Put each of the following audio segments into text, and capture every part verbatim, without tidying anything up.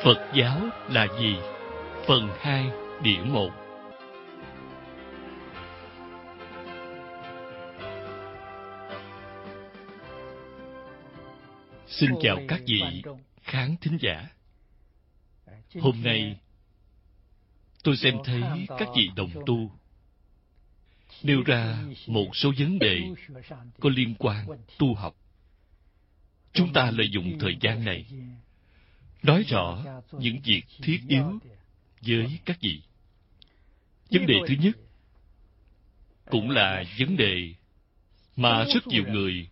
Phật giáo là gì? Phần hai, đĩa một. Xin chào các vị khán thính giả. Hôm nay, tôi xem thấy các vị đồng tu nêu ra một số vấn đề có liên quan tu học. Chúng ta lợi dụng thời gian này nói rõ những việc thiết yếu với các vị. Vấn đề thứ nhất cũng là vấn đề mà rất nhiều người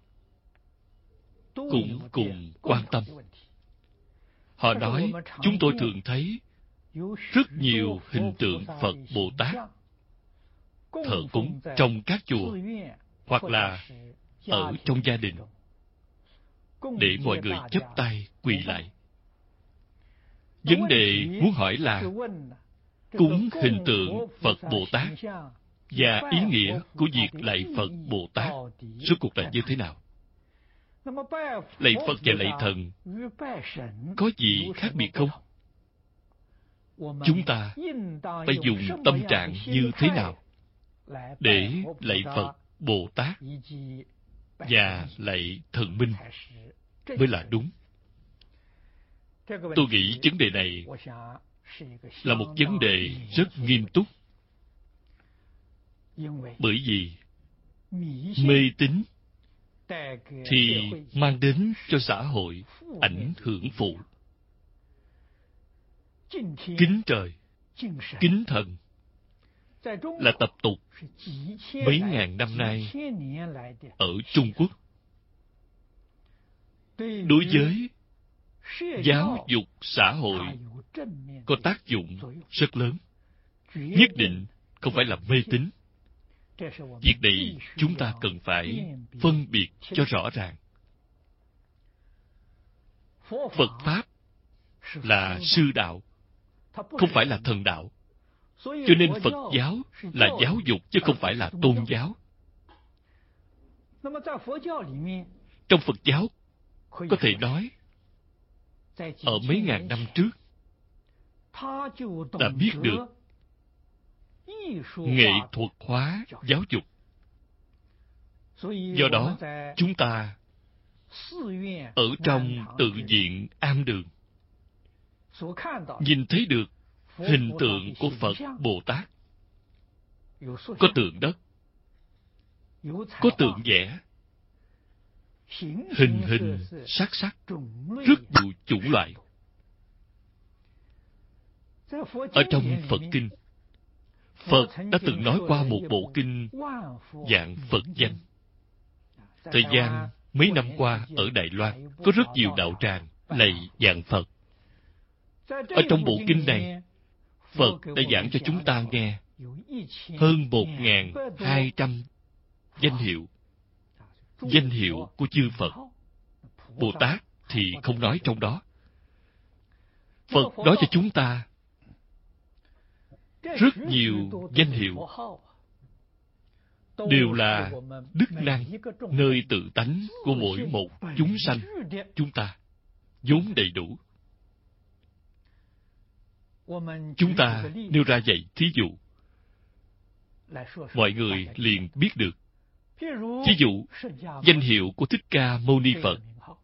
cũng cùng quan tâm. Họ nói chúng tôi thường thấy rất nhiều hình tượng Phật Bồ Tát thờ cúng trong các chùa hoặc là ở trong gia đình để mọi người chắp tay quỳ lại. Vấn đề muốn hỏi là cúng hình tượng Phật Bồ Tát và ý nghĩa của việc lạy Phật Bồ Tát rốt cuộc là như thế nào? Lạy Phật và lạy thần có gì khác biệt không? Chúng ta phải dùng tâm trạng như thế nào để lạy Phật Bồ Tát và lạy thần minh mới là đúng? Tôi nghĩ vấn đề này là một vấn đề rất nghiêm túc. Bởi vì mê tín thì mang đến cho xã hội ảnh hưởng phụ. Kính trời, kính thần là tập tục mấy ngàn năm nay ở Trung Quốc. Đối với giáo dục xã hội có tác dụng rất lớn. Nhất định không phải là mê tín. Việc này chúng ta cần phải phân biệt cho rõ ràng. Phật Pháp là sư đạo, không phải là thần đạo. Cho nên Phật giáo là giáo dục chứ không phải là tôn giáo. Trong Phật giáo, có thể nói, ở mấy ngàn năm trước, đã biết được nghệ thuật hóa giáo dục. Do đó, chúng ta ở trong tự viện am đường nhìn thấy được hình tượng của Phật Bồ Tát. Có tượng đất, có tượng vẽ, hình hình sắc sắc, rất nhiều chủng loại. Ở trong Phật Kinh, Phật đã từng nói qua một bộ kinh Vạn Phật Danh. Thời gian mấy năm qua ở Đài Loan có rất nhiều đạo tràng lạy Vạn Phật. Ở trong bộ kinh này, Phật đã giảng cho chúng ta nghe hơn một nghìn hai trăm danh hiệu. Danh hiệu của chư Phật. Bồ Tát thì không nói trong đó. Phật nói cho chúng ta rất nhiều danh hiệu đều là đức năng nơi tự tánh của mỗi một chúng sanh chúng ta vốn đầy đủ. Chúng ta nêu ra vậy thí dụ, mọi người liền biết được. Ví dụ, danh hiệu của Thích Ca Mâu Ni Phật.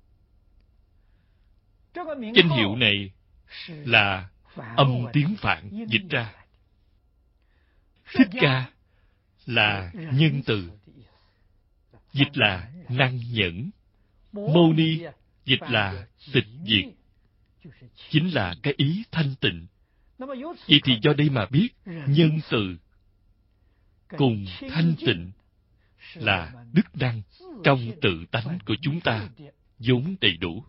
Danh hiệu này là âm tiếng Phạn dịch ra. Thích Ca là nhân từ, dịch là năng nhẫn. Mâu Ni dịch là tịch diệt, chính là cái ý thanh tịnh. Vậy thì do đây mà biết nhân từ cùng thanh tịnh là đức năng trong tự tánh của chúng ta vốn đầy đủ.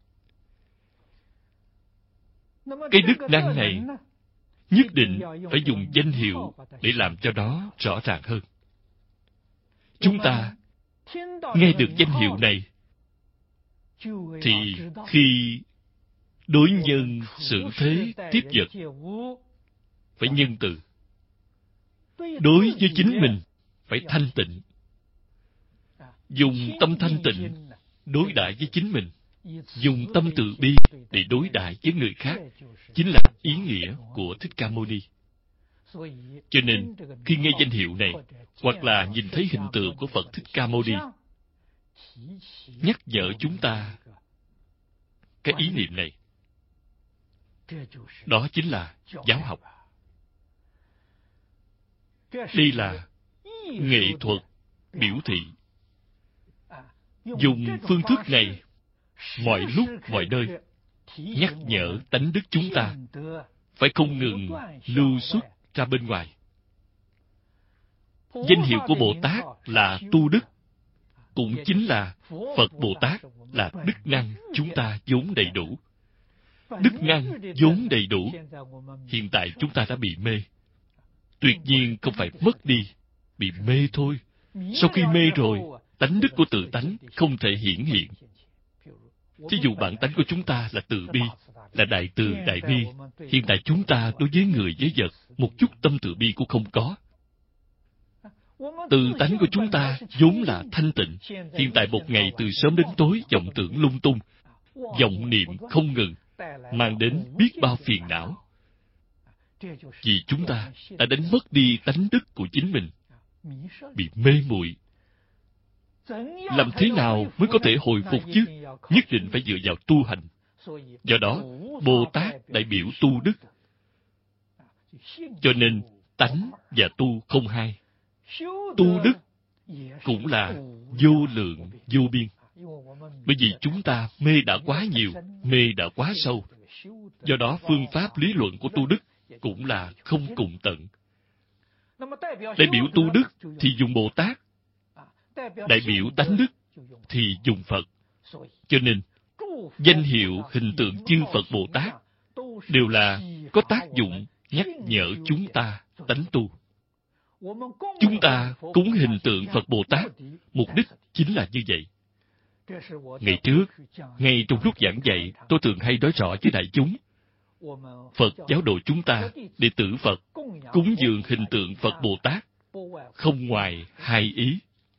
Cái đức năng này nhất định phải dùng danh hiệu để làm cho nó rõ ràng hơn. Chúng ta nghe được danh hiệu này thì khi đối nhân xử thế tiếp vật phải nhân từ. Đối với chính mình phải thanh tịnh. Dùng tâm thanh tịnh đối đãi với chính mình, dùng tâm từ bi để đối đãi với người khác, chính là ý nghĩa của Thích Ca Mâu Ni. Cho nên, khi nghe danh hiệu này, hoặc là nhìn thấy hình tượng của Phật Thích Ca Mâu Ni, nhắc nhở chúng ta cái ý niệm này. Đó chính là giáo học. Đây là nghệ thuật biểu thị. Dùng phương thức này, mọi lúc, mọi nơi, nhắc nhở tánh đức chúng ta phải không ngừng lưu xuất ra bên ngoài. Danh hiệu của Bồ Tát là tu đức, cũng chính là Phật Bồ Tát là đức năng chúng ta vốn đầy đủ. Đức năng vốn đầy đủ, hiện tại chúng ta đã bị mê. Tuyệt nhiên không phải mất đi, bị mê thôi. Sau khi mê rồi, tánh đức của tự tánh không thể hiển hiện. Thí dụ bản tánh của chúng ta là từ bi, là đại từ, đại bi. Hiện tại chúng ta đối với người, với vật, một chút tâm từ bi cũng không có. Tự tánh của chúng ta vốn là thanh tịnh. Hiện tại một ngày từ sớm đến tối vọng tưởng lung tung, vọng niệm không ngừng, mang đến biết bao phiền não. Vì chúng ta đã đánh mất đi tánh đức của chính mình, bị mê muội. Làm thế nào mới có thể hồi phục chứ? Nhất định phải dựa vào tu hành. Do đó, Bồ Tát đại biểu tu đức. Cho nên, tánh và tu không hai. Tu đức cũng là vô lượng, vô biên. Bởi vì chúng ta mê đã quá nhiều, mê đã quá sâu. Do đó, phương pháp lý luận của tu đức cũng là không cùng tận. Đại biểu tu đức thì dùng Bồ Tát, đại biểu tánh đức thì dùng Phật. Cho nên, danh hiệu hình tượng chư Phật Bồ Tát đều là có tác dụng nhắc nhở chúng ta tánh tu. Chúng ta cúng hình tượng Phật Bồ Tát, mục đích chính là như vậy. Ngày trước, ngay trong lúc giảng dạy, tôi thường hay nói rõ với đại chúng, Phật giáo đồ chúng ta, đệ tử Phật, cúng dường hình tượng Phật Bồ Tát, không ngoài hai ý.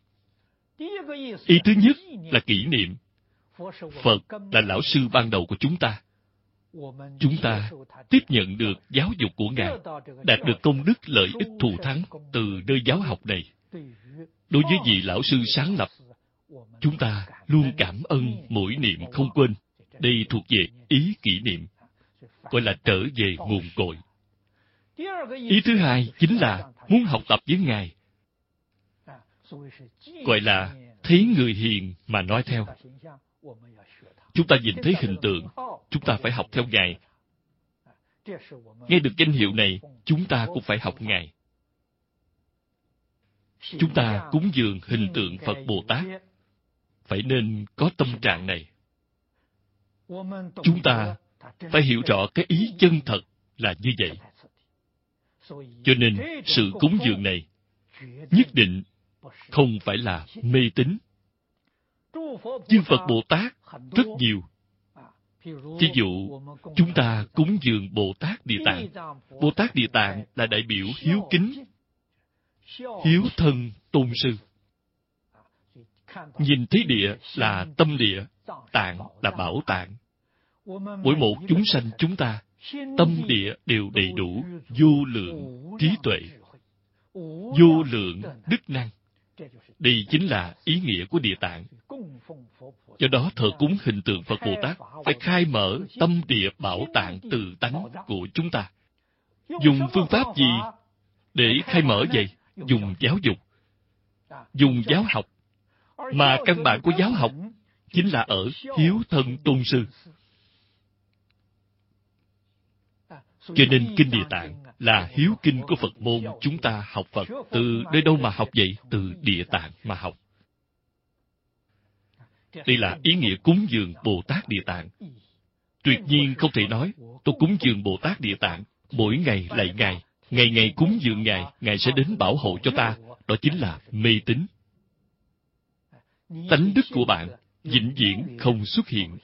Ý thứ nhất là kỷ niệm. Phật là lão sư ban đầu của chúng ta. Chúng ta tiếp nhận được giáo dục của Ngài, đạt được công đức lợi ích thù thắng từ nơi giáo học này. Đối với vị lão sư sáng lập, chúng ta luôn cảm ơn mỗi niệm không quên. Đây thuộc về ý kỷ niệm, gọi là trở về nguồn cội. Ý thứ hai chính là muốn học tập với Ngài, gọi là thấy người hiền mà nói theo. Chúng ta nhìn thấy hình tượng, chúng ta phải học theo Ngài. Nghe được danh hiệu này, chúng ta cũng phải học Ngài. Chúng ta cúng dường hình tượng Phật Bồ Tát, phải nên có tâm trạng này. Chúng ta phải hiểu rõ cái ý chân thật là như vậy. Cho nên, sự cúng dường này nhất định không phải là mê tín. Chư Phật Bồ Tát rất nhiều. Ví dụ, chúng ta cúng dường Bồ Tát Địa Tạng. Bồ Tát Địa Tạng là đại biểu hiếu kính, hiếu thân tôn sư. Nhìn thấy địa là tâm địa, tạng là bảo tạng. Mỗi một chúng sanh chúng ta, tâm địa đều đầy đủ, vô lượng trí tuệ, vô lượng đức năng. Đây chính là ý nghĩa của Địa Tạng. Do đó, thờ cúng hình tượng Phật Bồ Tát phải khai mở tâm địa bảo tạng tự tánh của chúng ta. Dùng phương pháp gì để khai mở vậy? Dùng giáo dục, dùng giáo học. Mà căn bản của giáo học chính là ở hiếu thân tôn sư. Cho nên Kinh Địa Tạng là hiếu kinh của Phật môn chúng ta học Phật. Từ nơi đâu mà học vậy? Từ Địa Tạng mà học. Đây là ý nghĩa cúng dường Bồ Tát Địa Tạng. Tuyệt nhiên không thể nói, tôi cúng dường Bồ Tát Địa Tạng, mỗi ngày lạy Ngài, ngày ngày cúng dường Ngài, Ngài sẽ đến bảo hộ cho ta. Đó chính là mê tín. Tánh đức của bạn vĩnh viễn không xuất hiện.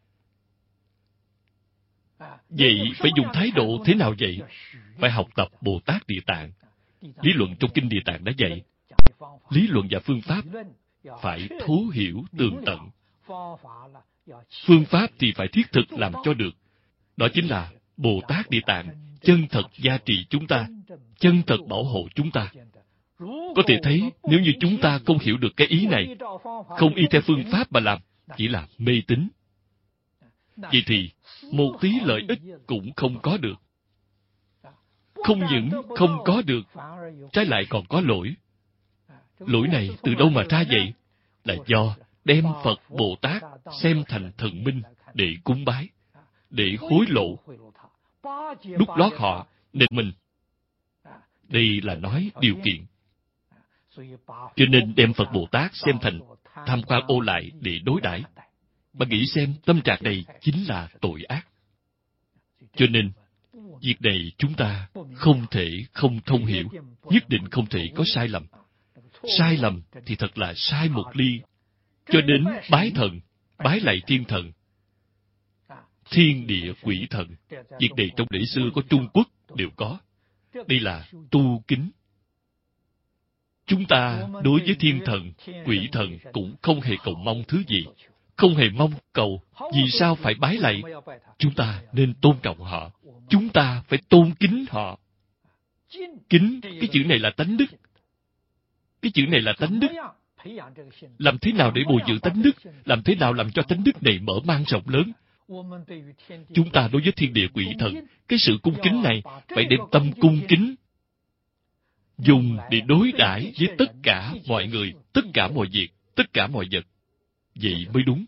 Vậy phải dùng thái độ thế nào vậy? Phải học tập Bồ Tát Địa Tạng. Lý luận trong Kinh Địa Tạng đã dạy. Lý luận và phương pháp phải thấu hiểu tường tận, Phương pháp thì phải thiết thực làm cho được. Đó chính là Bồ Tát Địa Tạng chân thật gia trì chúng ta, chân thật bảo hộ chúng ta. Có thể thấy, nếu như chúng ta không hiểu được cái ý này, không y theo phương pháp mà làm, chỉ là mê tín. Vậy thì, một tí lợi ích cũng không có được. Không những không có được, trái lại còn có lỗi. Lỗi này từ đâu mà ra vậy? Là do đem Phật Bồ Tát xem thành thần minh để cúng bái, để hối lộ, đút lót họ, nệ mình. Đây là nói điều kiện. Cho nên đem Phật Bồ Tát xem thành tham quan ô lại để đối đãi. Bạn nghĩ xem, tâm trạng này chính là tội ác. Cho nên, việc này chúng ta không thể không thông hiểu, nhất định không thể có sai lầm. Sai lầm thì thật là sai một ly. Cho đến bái thần, bái lại thiên thần, thiên địa quỷ thần. Việc này trong lịch xưa của Trung Quốc đều có. Đây là tu kính. Chúng ta đối với thiên thần, quỷ thần cũng không hề cầu mong thứ gì. Không hề mong cầu. Vì sao phải bái lạy? Chúng ta nên tôn trọng họ. Chúng ta phải tôn kính họ. Kính, cái chữ này là tánh đức. Cái chữ này là tánh đức. Làm thế nào để bồi dưỡng tánh đức? Làm thế nào làm cho tánh đức này mở mang rộng lớn? Chúng ta đối với thiên địa quỷ thần, cái sự cung kính này phải đem tâm cung kính dùng để đối đãi với tất cả mọi người, tất cả mọi việc, tất cả mọi vật. Vậy mới đúng.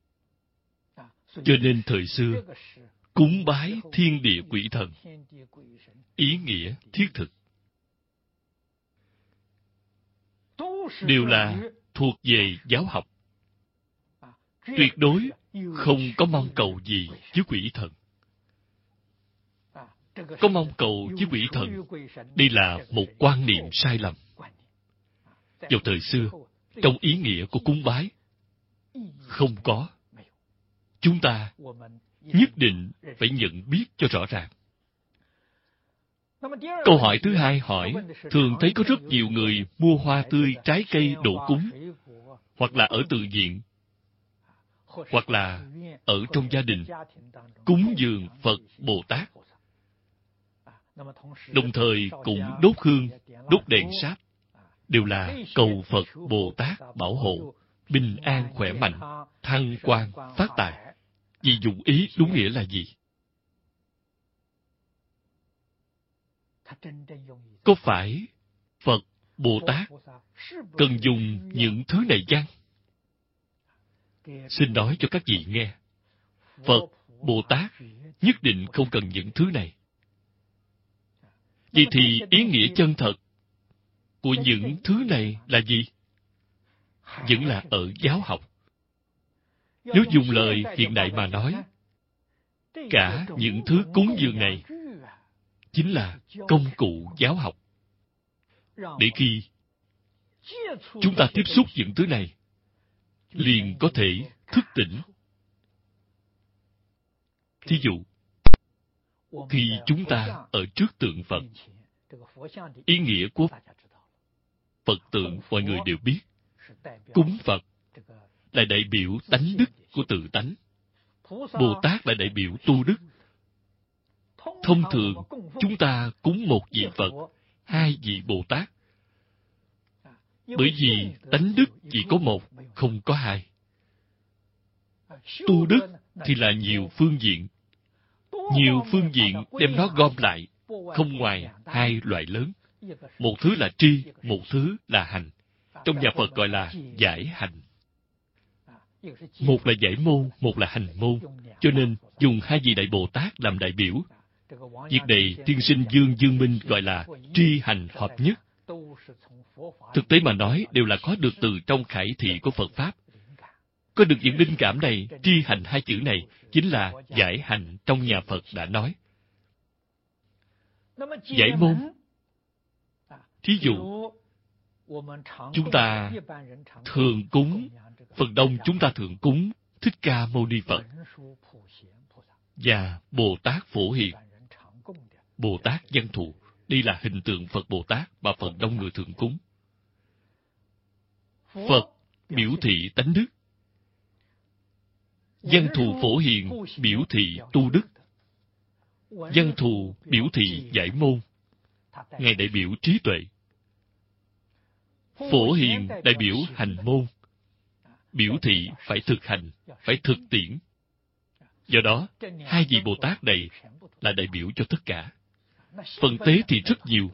Cho nên thời xưa, cúng bái thiên địa quỷ thần, ý nghĩa thiết thực, đều là thuộc về giáo học. Tuyệt đối không có mong cầu gì với quỷ thần. Có mong cầu với quỷ thần, đây là một quan niệm sai lầm. Vào thời xưa, trong ý nghĩa của cúng bái, không có. Chúng ta nhất định phải nhận biết cho rõ ràng. Câu hỏi thứ hai hỏi, thường thấy có rất nhiều người mua hoa tươi, trái cây đổ cúng, hoặc là ở tự viện, hoặc là ở trong gia đình, cúng dường Phật Bồ Tát. Đồng thời cũng đốt hương, đốt đèn sáp, đều là cầu Phật Bồ Tát bảo hộ, bình an khỏe mạnh, thăng quan phát tài. Vì dụng ý đúng nghĩa là gì? Có phải Phật Bồ Tát cần dùng những thứ này chăng? Xin nói cho các vị nghe. Phật Bồ Tát nhất định không cần những thứ này. Vậy thì ý nghĩa chân thật của những thứ này là gì? Vẫn là ở giáo học. Nếu dùng lời hiện đại mà nói, cả những thứ cúng dường này chính là công cụ giáo học. Để khi chúng ta tiếp xúc những thứ này, liền có thể thức tỉnh. Thí dụ, khi chúng ta ở trước tượng Phật, ý nghĩa của Phật tượng mọi người đều biết. Cúng Phật là đại biểu tánh đức của tự tánh. Bồ Tát là đại biểu tu đức. Thông thường, chúng ta cúng một vị Phật, hai vị Bồ Tát. Bởi vì tánh đức chỉ có một, không có hai. Tu đức thì là nhiều phương diện. Nhiều phương diện đem nó gom lại, không ngoài hai loại lớn. Một thứ là tri, một thứ là hành. Trong nhà Phật gọi là giải hành. Một là giải môn, một là hành môn. Cho nên dùng hai vị Đại Bồ Tát làm đại biểu. Việc này tiên sinh Dương Dương Minh gọi là tri hành hợp nhất. Thực tế mà nói đều là có được từ trong khải thị của Phật Pháp. Có được những linh cảm này, tri hành hai chữ này chính là giải hành trong nhà Phật đã nói. Giải môn. Thí dụ, chúng ta thường cúng, phần đông chúng ta thường cúng Thích Ca Mâu Ni Phật và Bồ Tát Phổ Hiền, Bồ Tát Văn Thù. Đây là hình tượng Phật Bồ Tát mà phần đông người thường cúng. Phật biểu thị tánh đức, Văn thù phổ hiền biểu thị tu đức. Văn thù biểu thị giải môn, Ngài đại biểu trí tuệ. Phổ hiền đại biểu hành môn, biểu thị phải thực hành, phải thực tiễn. Do đó, hai vị Bồ Tát này là đại biểu cho tất cả. Phần tế thì rất nhiều.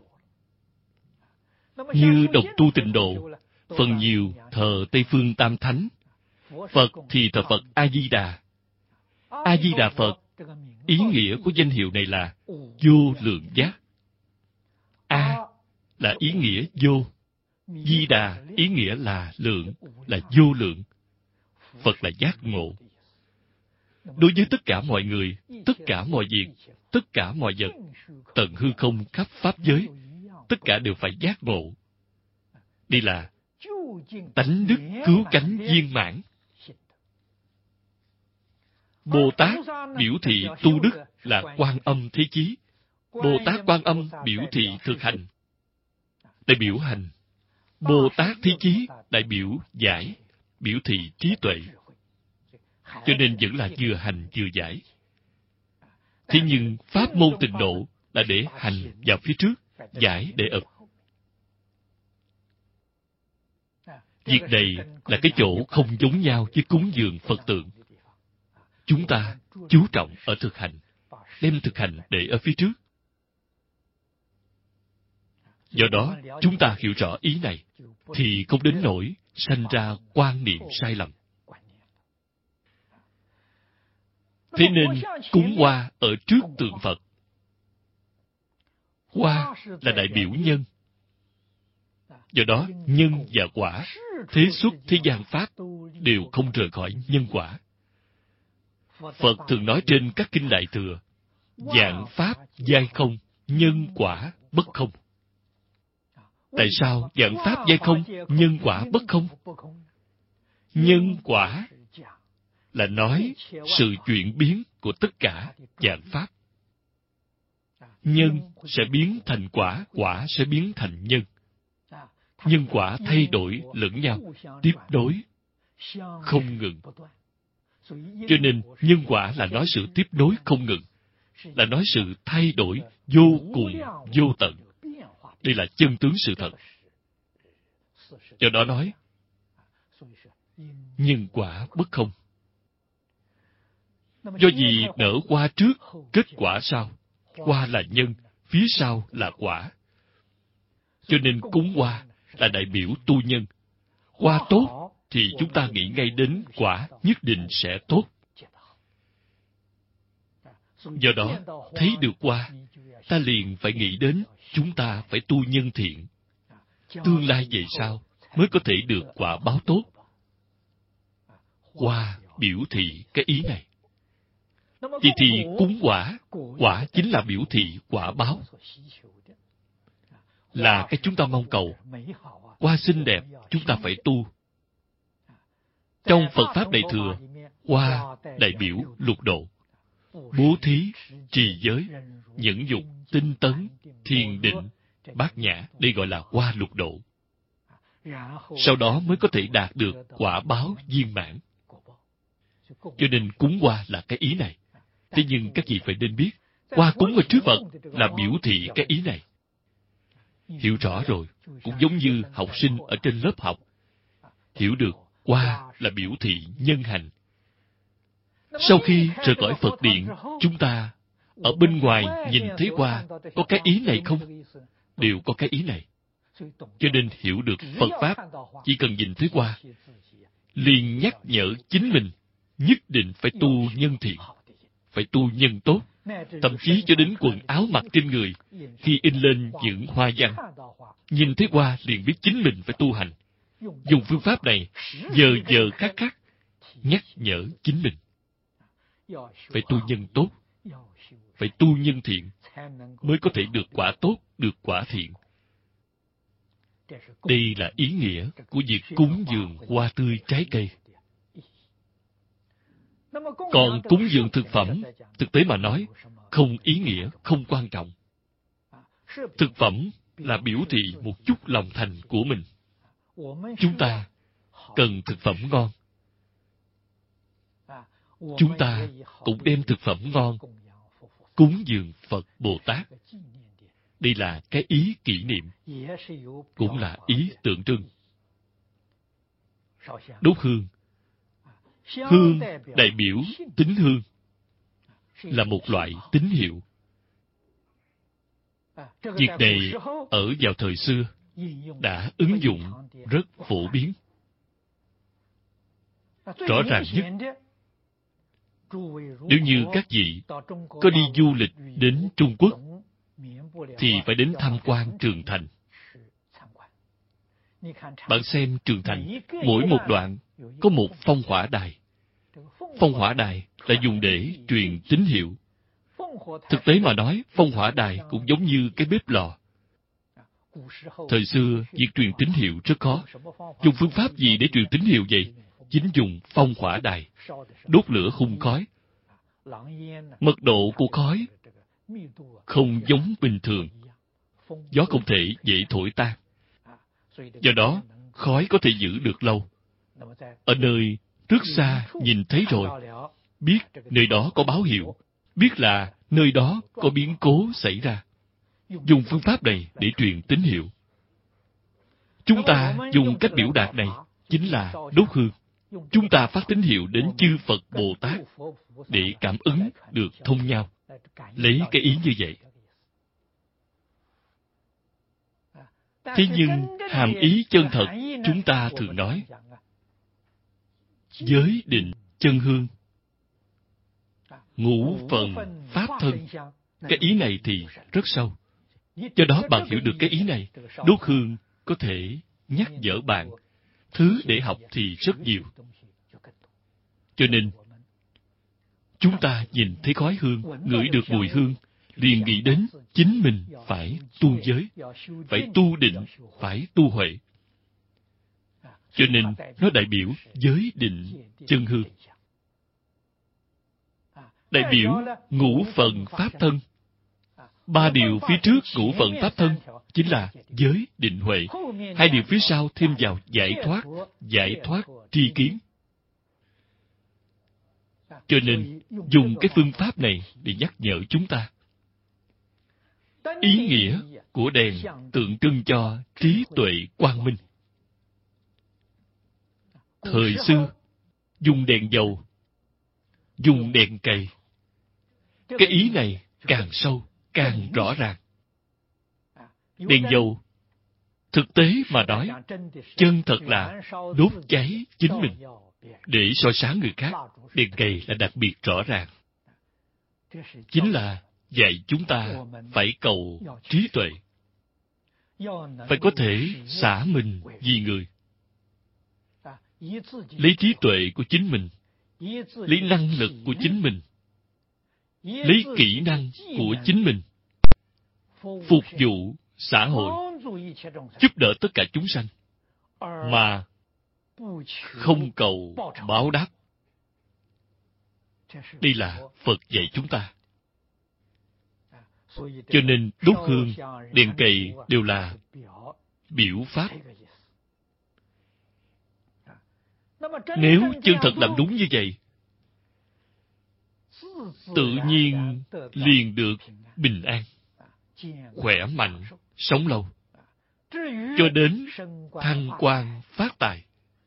Như đồng tu Tịnh Độ, phần nhiều thờ Tây Phương Tam Thánh. Phật thì thờ Phật A-di-đà. A-di-đà Phật, ý nghĩa của danh hiệu này là vô lượng giác. A là ý nghĩa vô. Di-đà ý nghĩa là lượng, là vô lượng. Phật là giác ngộ. Đối với tất cả mọi người, tất cả mọi việc, tất cả mọi vật, tận hư không khắp pháp giới, tất cả đều phải giác ngộ. Đây là tánh đức cứu cánh viên mãn. Bồ Tát biểu thị tu đức là Quan Âm Thế Chí. Bồ Tát Quan Âm biểu thị thực hành, đại biểu hành. Bồ Tát Thế Chí đại biểu giải, biểu thị trí tuệ. Cho nên vẫn là vừa hành vừa giải. Thế nhưng pháp môn Tịnh Độ là để hành vào phía trước, giải để ập. Việc này là cái chỗ không giống nhau với cúng dường Phật tượng. Chúng ta chú trọng ở thực hành, đem thực hành để ở phía trước. Do đó, chúng ta hiểu rõ ý này, thì không đến nỗi sanh ra quan niệm sai lầm. Thế nên, cúng hoa ở trước tượng Phật. Hoa là đại biểu nhân. Do đó, nhân và quả, thế xuất thế gian Pháp đều không rời khỏi nhân quả. Phật thường nói trên các kinh Đại Thừa, vạn Pháp giai không, nhân quả bất không. Tại sao vạn Pháp giai không, nhân quả bất không? Nhân quả là nói sự chuyển biến của tất cả vạn Pháp. Nhân sẽ biến thành quả, quả sẽ biến thành nhân. Nhân quả thay đổi lẫn nhau, tiếp nối, không ngừng. Cho nên, nhân quả là nói sự tiếp nối không ngừng, là nói sự thay đổi vô cùng, vô tận. Đây là chân tướng sự thật. Do đó nói, nhân quả bất không. Do gì nở hoa trước, kết quả sau. Hoa là nhân, phía sau là quả. Cho nên cúng hoa là đại biểu tu nhân. Hoa tốt thì chúng ta nghĩ ngay đến quả nhất định sẽ tốt. Do đó, thấy được hoa, ta liền phải nghĩ đến chúng ta phải tu nhân thiện. Tương lai về sau mới có thể được quả báo tốt. Hoa biểu thị cái ý này. Vậy thì cúng quả, quả chính là biểu thị quả báo. Là cái chúng ta mong cầu. Hoa xinh đẹp, chúng ta phải tu. Trong Phật Pháp Đại Thừa, hoa đại biểu lục độ. Bố thí, trì giới, nhẫn dục, tinh tấn, thiền định, bát nhã, đây gọi là hoa lục độ. Sau đó mới có thể đạt được quả báo viên mãn. Cho nên cúng hoa là cái ý này. Thế nhưng các vị phải nên biết, hoa cúng ở trước Phật là biểu thị cái ý này. Hiểu rõ rồi, cũng giống như học sinh ở trên lớp học. Hiểu được, hoa là biểu thị nhân hành. Sau khi rời khỏi Phật Điện, chúng ta ở bên ngoài nhìn thấy hoa, có cái ý này không? Đều có cái ý này. Cho nên hiểu được Phật Pháp, chỉ cần nhìn thấy hoa, liền nhắc nhở chính mình, nhất định phải tu nhân thiện, phải tu nhân tốt. Thậm chí cho đến quần áo mặc trên người, khi in lên những hoa văn, nhìn thấy hoa liền biết chính mình phải tu hành. Dùng phương pháp này, giờ giờ khắc khắc, nhắc nhở chính mình. Phải tu nhân tốt, phải tu nhân thiện, mới có thể được quả tốt, được quả thiện. Đây là ý nghĩa của việc cúng dường hoa tươi trái cây. Còn cúng dường thực phẩm, thực tế mà nói, không ý nghĩa, không quan trọng. Thực phẩm là biểu thị một chút lòng thành của mình. Chúng ta cần thực phẩm ngon. chúng ta cũng đem thực phẩm ngon cúng dường Phật Bồ Tát. Đây là cái ý kỷ niệm, cũng là ý tượng trưng. Đốt hương, hương đại biểu tín hương, là một loại tín hiệu. Việc này ở vào thời xưa đã ứng dụng rất phổ biến. Rõ ràng nhất, nếu như các vị có đi du lịch đến Trung Quốc, thì phải đến tham quan Trường Thành. Bạn xem Trường Thành, mỗi một đoạn có một phong hỏa đài. Phong hỏa đài là dùng để truyền tín hiệu. Thực tế mà nói, phong hỏa đài cũng giống như cái bếp lò. Thời xưa, việc truyền tín hiệu rất khó. Dùng phương pháp gì để truyền tín hiệu vậy? Chính dùng phong hỏa đài, đốt lửa hun khói. Mật độ của khói không giống bình thường. Gió không thể dễ thổi tan. Do đó, khói có thể giữ được lâu. Ở nơi rất xa nhìn thấy rồi, biết nơi đó có báo hiệu, biết là nơi đó có biến cố xảy ra. Dùng phương pháp này để truyền tín hiệu. Chúng ta dùng cách biểu đạt này chính là đốt hương. Chúng ta phát tín hiệu đến chư Phật Bồ Tát để cảm ứng được thông nhau. Lấy cái ý như vậy. Thế nhưng, hàm ý chân thật, chúng ta thường nói, giới định chân hương, ngũ phần pháp thân. Cái ý này thì rất sâu. Do đó bạn hiểu được cái ý này, đốt hương có thể nhắc nhở bạn. Thứ để học thì rất nhiều. Cho nên, chúng ta nhìn thấy khói hương, ngửi được mùi hương, liền nghĩ đến chính mình phải tu giới, phải tu định, phải tu huệ. Cho nên, nó đại biểu giới định chân hương. Đại biểu ngũ phần pháp thân. Ba điều phía trước ngũ phần pháp thân chính là giới định huệ. Hai điều phía sau thêm vào giải thoát, giải thoát tri kiến. Cho nên, dùng cái phương pháp này để nhắc nhở chúng ta. Ý nghĩa của đèn tượng trưng cho trí tuệ quang minh. Thời xưa, dùng đèn dầu, dùng đèn cầy. Cái ý này càng sâu, càng rõ ràng. Đèn dầu, thực tế mà nói, chân thật là đốt cháy chính mình, để soi sáng người khác. Đèn cầy là đặc biệt rõ ràng. Chính là dạy chúng ta phải cầu trí tuệ. Phải có thể xả mình vì người. Lấy trí tuệ của chính mình, lấy năng lực của chính mình, lấy kỹ năng của chính mình, phục vụ xã hội, giúp đỡ tất cả chúng sanh, mà không cầu báo đáp. Đây là Phật dạy chúng ta. Cho nên đốt hương, đèn cầy đều là biểu pháp. Nếu chân thật làm đúng như vậy, tự nhiên liền được bình an, khỏe mạnh, sống lâu, cho đến thăng quan phát tài.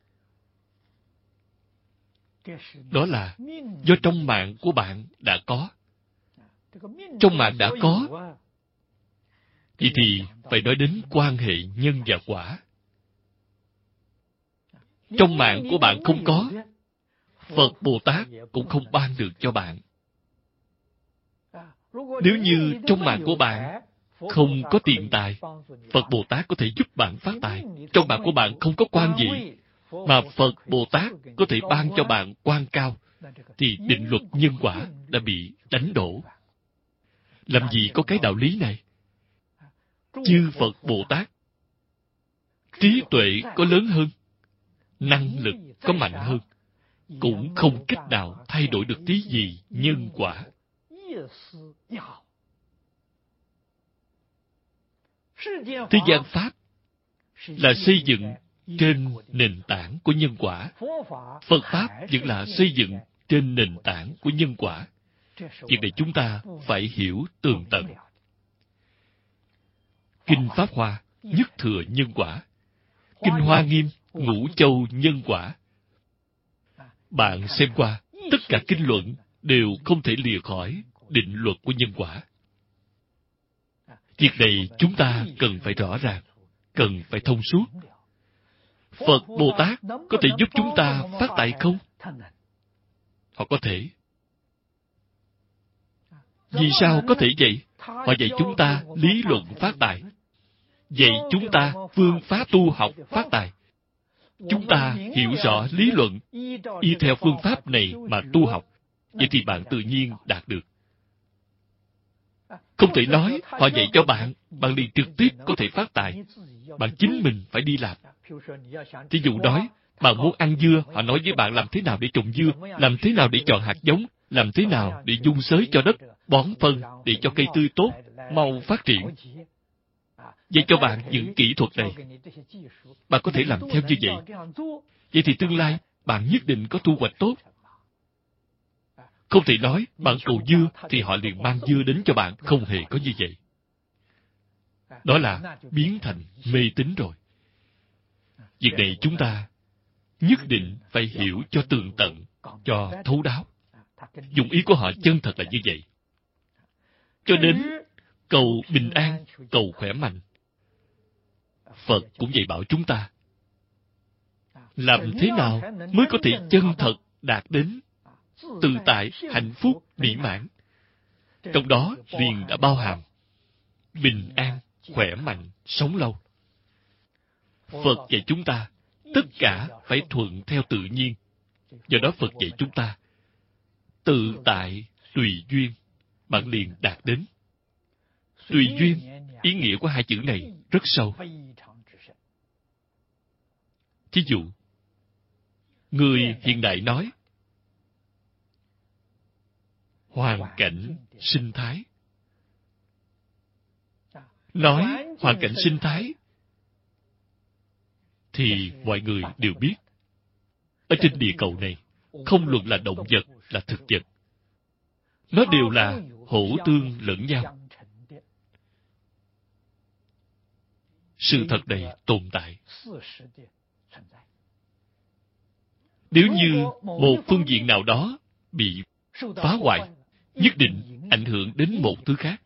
Đó là do trong mạng của bạn đã có. Trong mạng đã có, vậy thì phải nói đến quan hệ nhân và quả. Trong mạng của bạn không có, Phật Bồ Tát cũng không ban được cho bạn. Nếu như trong mạng của bạn không có tiền tài, Phật Bồ Tát có thể giúp bạn phát tài. Trong mạng của bạn không có quan vị, mà Phật Bồ Tát có thể ban cho bạn quan cao, thì định luật nhân quả đã bị đánh đổ. Làm gì có cái đạo lý này? Chư Phật Bồ Tát, trí tuệ có lớn hơn, năng lực có mạnh hơn, cũng không cách nào thay đổi được tí gì nhân quả. Thế gian Pháp là xây dựng trên nền tảng của nhân quả. Phật Pháp vẫn là xây dựng trên nền tảng của nhân quả. Việc này chúng ta phải hiểu tường tận. Kinh Pháp Hoa nhất thừa nhân quả. Kinh Hoa Nghiêm ngũ châu nhân quả. Bạn xem qua, tất cả kinh luận đều không thể lìa khỏi định luật của nhân quả. Việc này chúng ta cần phải rõ ràng, cần phải thông suốt. Phật Bồ Tát có thể giúp chúng ta phát tài không? Họ có thể. Vì sao có thể vậy? Họ dạy chúng ta lý luận phát tài, dạy chúng ta phương pháp tu học phát tài. Chúng ta hiểu rõ lý luận, y theo phương pháp này mà tu học, vậy thì bạn tự nhiên đạt được. Không thể nói họ dạy cho bạn, bạn liền trực tiếp có thể phát tài. Bạn chính mình phải đi làm. Ví dụ nói, bạn muốn ăn dưa, họ nói với bạn làm thế nào để trồng dưa, làm thế nào để chọn hạt giống, làm thế nào để dung xới cho đất, bón phân để cho cây tươi tốt, mau phát triển. Dạy cho bạn những kỹ thuật này. Bạn có thể làm theo như vậy. Vậy thì tương lai, bạn nhất định có thu hoạch tốt. Không thể nói, bạn cầu dưa thì họ liền mang dưa đến cho bạn. Không hề có như vậy. Đó là biến thành mê tín rồi. Việc này chúng ta nhất định phải hiểu cho tường tận, cho thấu đáo. Dụng ý của họ chân thật là như vậy. Cho đến cầu bình an, cầu khỏe mạnh. Phật cũng dạy bảo chúng ta. Làm thế nào mới có thể chân thật đạt đến tự tại, hạnh phúc, mỹ mãn? Trong đó liền đã bao hàm bình an, khỏe mạnh, sống lâu. Phật dạy chúng ta tất cả phải thuận theo tự nhiên. Do đó Phật dạy chúng ta tự tại, tùy duyên, bạn liền đạt đến. Tùy duyên, ý nghĩa của hai chữ này rất sâu. Thí dụ, người hiện đại nói hoàn cảnh sinh thái. Nói hoàn cảnh sinh thái thì mọi người đều biết. Ở trên địa cầu này, không luận là động vật, là thực vật, nó đều là hỗ tương lẫn nhau. Sự thật này tồn tại. Nếu như một phương diện nào đó bị phá hoại, nhất định ảnh hưởng đến một thứ khác.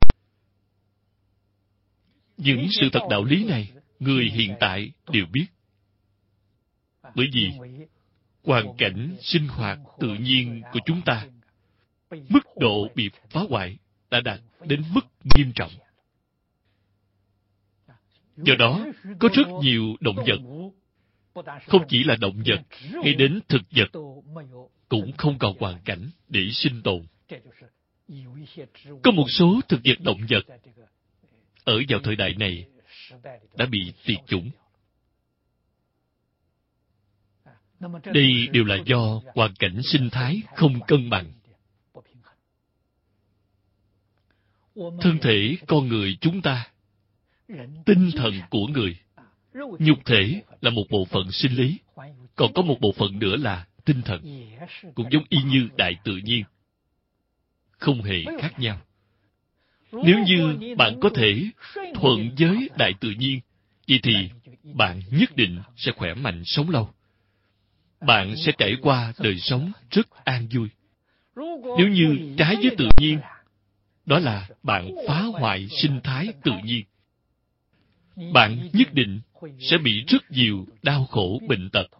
Những sự thật đạo lý này, người hiện tại đều biết. Bởi vì hoàn cảnh sinh hoạt tự nhiên của chúng ta, mức độ bị phá hoại đã đạt đến mức nghiêm trọng. Do đó, có rất nhiều động vật, không chỉ là động vật, ngay đến thực vật, cũng không còn hoàn cảnh để sinh tồn. Có một số thực vật động vật, ở vào thời đại này, đã bị tuyệt chủng. Đây đều là do hoàn cảnh sinh thái không cân bằng. Thân thể con người chúng ta, tinh thần của người, nhục thể là một bộ phận sinh lý, còn có một bộ phận nữa là tinh thần, cũng giống y như đại tự nhiên, không hề khác nhau. Nếu như bạn có thể thuận với đại tự nhiên, vậy thì bạn nhất định sẽ khỏe mạnh sống lâu. Bạn sẽ trải qua đời sống rất an vui. Nếu như trái với tự nhiên, đó là bạn phá hoại sinh thái tự nhiên. Bạn nhất định sẽ bị rất nhiều đau khổ bệnh tật,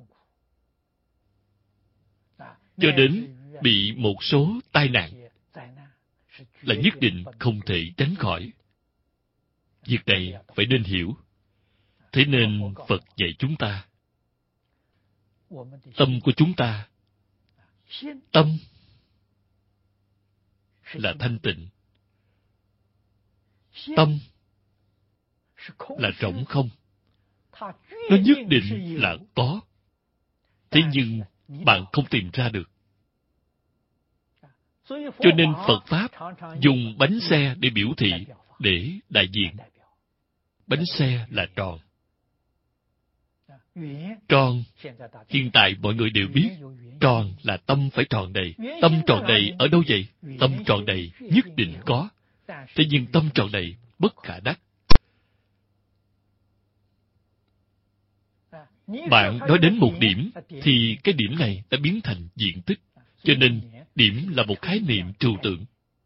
cho đến bị một số tai nạn là nhất định không thể tránh khỏi. Việc này phải nên hiểu. Thế nên Phật dạy chúng ta, tâm của chúng ta, tâm là thanh tịnh, tâm là trống không. Nó nhất định là có. Thế nhưng bạn không tìm ra được. Cho nên Phật Pháp dùng bánh xe để biểu thị, để đại diện. Bánh xe là tròn. Tròn, hiện tại mọi người đều biết, tròn là tâm phải tròn đầy. Tâm tròn đầy ở đâu vậy? Tâm tròn đầy nhất định có. Thế nhưng tâm tròn đầy bất khả đắc. Bạn nói đến một điểm, thì cái điểm này đã biến thành diện tích. Cho nên, điểm là một khái niệm trừu tượng.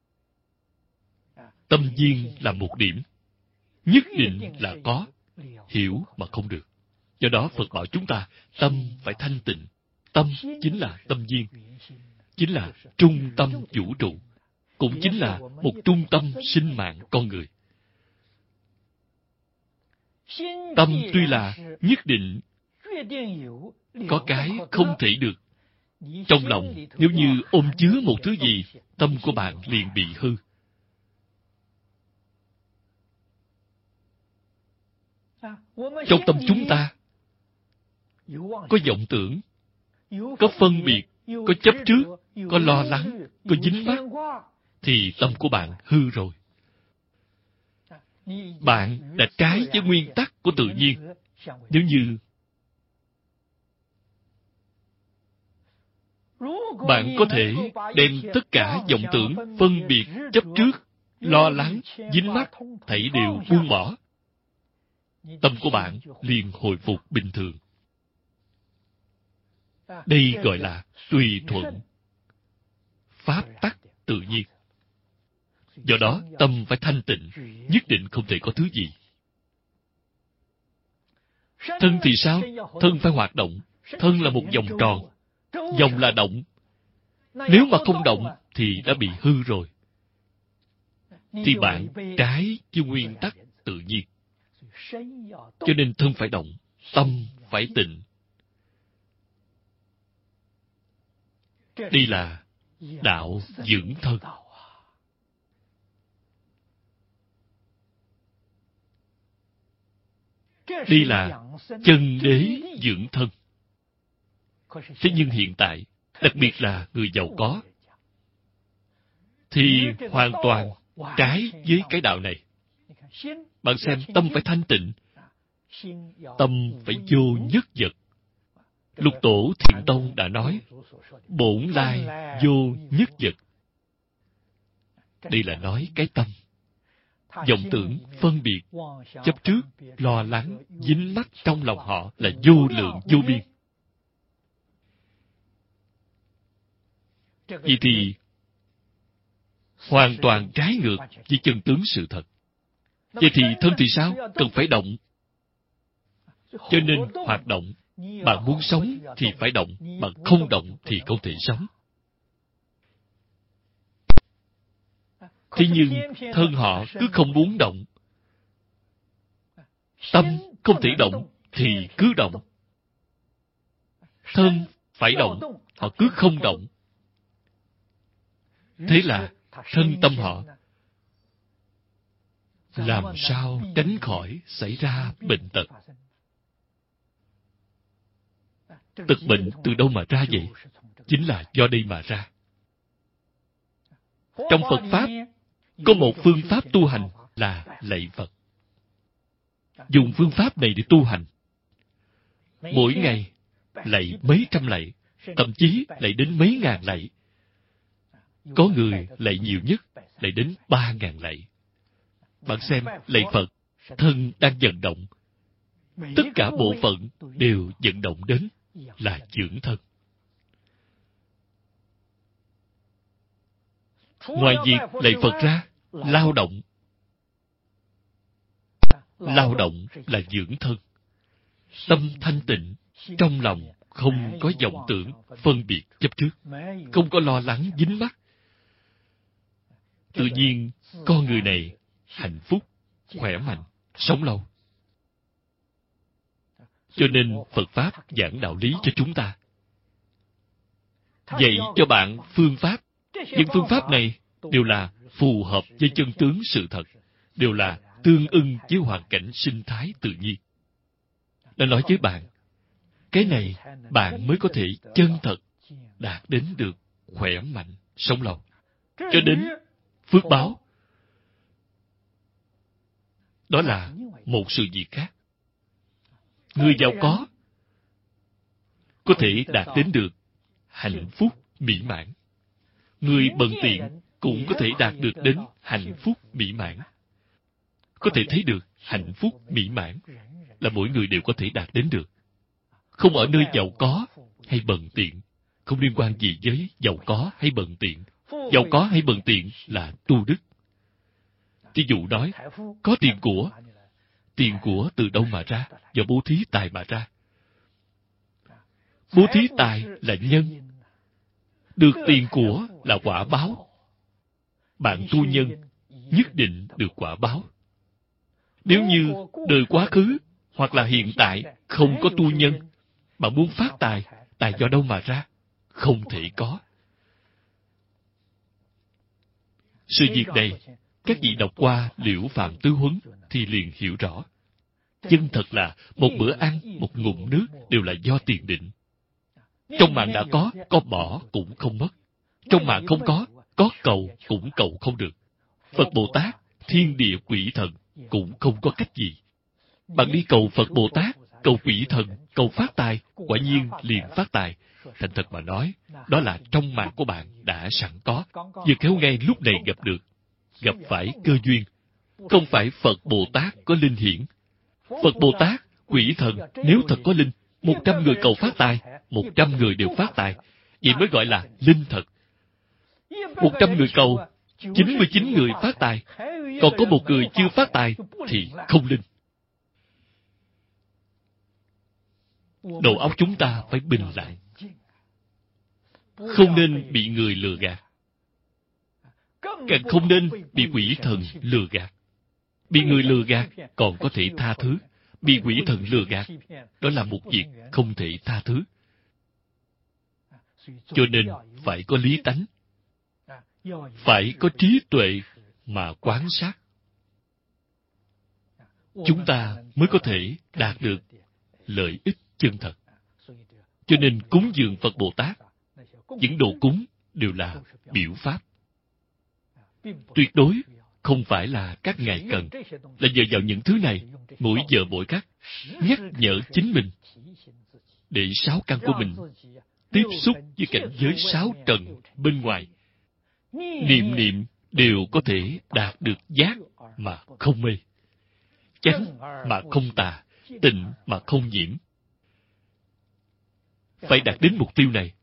Tâm viên là một điểm. Nhất định là có, hiểu mà không được. Do đó Phật bảo chúng ta, tâm phải thanh tịnh. Tâm chính là tâm viên, chính là trung tâm vũ trụ, cũng chính là một trung tâm sinh mạng con người. Tâm tuy là nhất định có cái không thể được. Trong lòng, nếu như ôm chứa một thứ gì, tâm của bạn liền bị hư. Trong tâm chúng ta, có vọng tưởng, có phân biệt, có chấp trước, có lo lắng, có dính mắc, thì tâm của bạn hư rồi. Bạn đã trái với nguyên tắc của tự nhiên. Nếu như bạn có thể đem tất cả vọng tưởng, phân biệt, chấp trước, lo lắng, dính mắc, thảy đều buông bỏ, tâm của bạn liền hồi phục bình thường. Đây gọi là tùy thuận pháp tắc tự nhiên. Do đó, tâm phải thanh tịnh, nhất định không thể có thứ gì. Thân thì sao? Thân phải hoạt động. Thân là một vòng tròn. Vòng là động. Nếu mà không động, thì đã bị hư rồi. Thì bạn trái với nguyên tắc tự nhiên. Cho nên thân phải động, tâm phải tịnh. Đây là đạo dưỡng thân. Đây là chân đế dưỡng thân. Thế nhưng hiện tại, đặc biệt là người giàu có, thì hoàn toàn trái với cái đạo này. Bạn xem, tâm phải thanh tịnh, tâm phải vô nhất vật. Lục Tổ Thiện Tông đã nói, bổn lai vô nhất vật. Đây là nói cái tâm. Vọng tưởng, phân biệt, chấp trước, lo lắng, dính mắc trong lòng họ là vô lượng vô biên. Vậy thì hoàn toàn trái ngược với chân tướng sự thật. Vậy thì thân thì sao? Cần phải động. Cho nên hoạt động. Bạn muốn sống thì phải động. Bạn không động thì không thể sống. Thế nhưng thân họ cứ không muốn động. Tâm không thể động thì cứ động. Thân phải động, họ cứ không động. Thế là thân tâm họ làm sao tránh khỏi xảy ra bệnh tật. Tật bệnh từ đâu mà ra vậy? Chính là do đây mà ra. Trong Phật Pháp, có một phương pháp tu hành là lạy Phật. Dùng phương pháp này để tu hành. Mỗi ngày lạy mấy trăm lạy, thậm chí lạy đến mấy ngàn lạy. Có người lạy nhiều nhất, lạy đến ba ngàn lạy. Bạn xem, lạy Phật, thân đang vận động. Tất cả bộ phận đều vận động đến là dưỡng thân. Ngoài việc lạy Phật ra, lao động. Lao động là dưỡng thân. Tâm thanh tịnh, trong lòng không có vọng tưởng, phân biệt, chấp trước. Không có lo lắng, dính mắc. Tự nhiên, con người này hạnh phúc, khỏe mạnh, sống lâu. Cho nên Phật Pháp giảng đạo lý cho chúng ta. Dạy cho bạn phương pháp. Những phương pháp này đều là phù hợp với chân tướng sự thật, đều là tương ưng với hoàn cảnh sinh thái tự nhiên. Đã nói với bạn, cái này bạn mới có thể chân thật đạt đến được khỏe mạnh, sống lâu. Cho đến phước báo, đó là một sự việc khác. Người giàu có có thể đạt đến được hạnh phúc mỹ mãn. Người bần tiện cũng có thể đạt được đến hạnh phúc mỹ mãn. Có thể thấy được hạnh phúc mỹ mãn là mỗi người đều có thể đạt đến được. Không ở nơi giàu có hay bần tiện, không liên quan gì với giàu có hay bần tiện. Giàu có hay bần tiện là tu đức. Ví dụ nói, có tiền của, tiền của từ đâu mà ra? Do bố thí tài mà ra. Bố thí tài là nhân, được tiền của là quả báo. Bạn tu nhân, nhất định được quả báo. Nếu như đời quá khứ hoặc là hiện tại không có tu nhân, bạn muốn phát tài, tài do đâu mà ra? Không thể có. Sự việc này, các vị đọc qua Liễu Phạm Tứ Huấn thì liền hiểu rõ. Chân thật là một bữa ăn, một ngụm nước đều là do tiền định. Trong mạng đã có, có bỏ cũng không mất. Trong mạng không có, có cầu cũng cầu không được. Phật Bồ Tát, thiên địa quỷ thần cũng không có cách gì. Bạn đi cầu Phật Bồ Tát, cầu quỷ thần, cầu phát tài, quả nhiên liền phát tài. Thành thật mà nói, đó là trong mạng của bạn đã sẵn có. Vừa khéo ngay lúc này gặp được, gặp phải cơ duyên. Không phải Phật Bồ Tát có linh hiển. Phật Bồ Tát, quỷ thần, nếu thật có linh, một trăm người cầu phát tài, một trăm người đều phát tài. Vậy mới gọi là linh thật. Một trăm người cầu, chín mươi chín người phát tài, còn có một người chưa phát tài thì không linh. Đầu óc chúng ta phải bình lặng, không nên bị người lừa gạt, càng không nên bị quỷ thần lừa gạt. Bị người lừa gạt còn có thể tha thứ, bị quỷ thần lừa gạt, đó là một việc không thể tha thứ. Cho nên phải có lý tánh, phải có trí tuệ mà quan sát, chúng ta mới có thể đạt được lợi ích chân thật. Cho nên cúng dường Phật Bồ Tát, những đồ cúng đều là biểu pháp. Tuyệt đối không phải là các ngài cần, là nhờ vào những thứ này, mỗi giờ mỗi khắc, nhắc nhở chính mình, để sáu căn của mình tiếp xúc với cảnh giới sáu trần bên ngoài. Niệm niệm đều có thể đạt được giác mà không mê, chánh mà không tà, tịnh mà không nhiễm. Phải đạt đến mục tiêu này.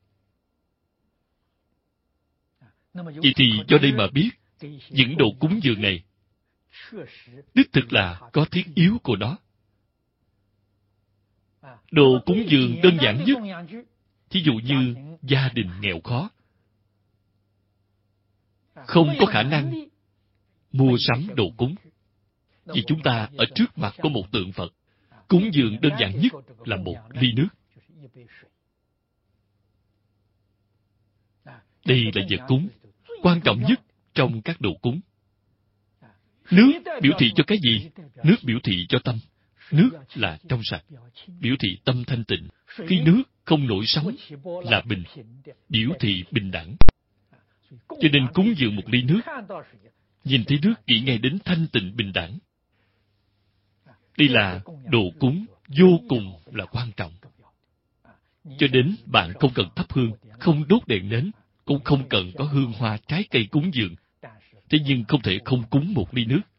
Vậy thì do đây mà biết, những đồ cúng dường này đích thực là có thiết yếu của nó. Đồ cúng dường đơn giản nhất, thí dụ như gia đình nghèo khó, không có khả năng mua sắm đồ cúng. Vì chúng ta ở trước mặt có một tượng Phật, cúng dường đơn giản nhất là một ly nước. Đây là vật cúng quan trọng nhất trong các đồ cúng. Nước biểu thị cho cái gì? Nước biểu thị cho tâm. Nước là trong sạch, biểu thị tâm thanh tịnh. Khi nước không nổi sóng là bình, biểu thị bình đẳng. Cho nên cúng dường một ly nước, nhìn thấy nước nghĩ ngay đến thanh tịnh bình đẳng. Đây là đồ cúng vô cùng là quan trọng. Cho đến bạn không cần thắp hương, không đốt đèn nến, cũng không cần có hương hoa trái cây cúng dường. Thế nhưng không thể không cúng một ly nước.